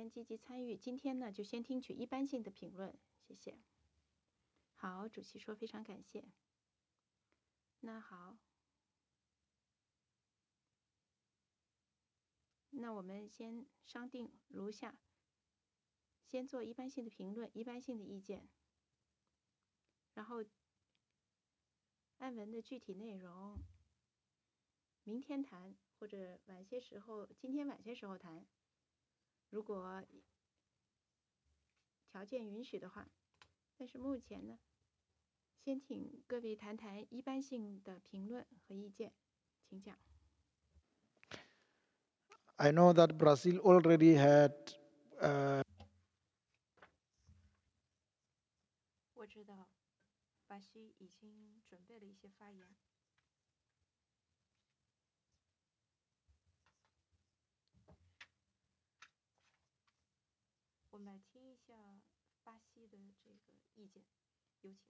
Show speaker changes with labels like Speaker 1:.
Speaker 1: 间积极参与。今天呢，就先听取一般性的评论，谢谢。好，主席说非常感谢。那好，那我们先商定如下：先做一般性的评论、一般性的意见，然后案文的具体内容明天谈，或者晚些时候，今天晚些时候谈。如果条件允许的话，但是目前呢，先请各位谈谈一般性的评论和意见，请讲。
Speaker 2: I know that Brazil already had
Speaker 1: 我知道巴西已经准备了一些发言。我们来听一下巴西的这个意见，有请。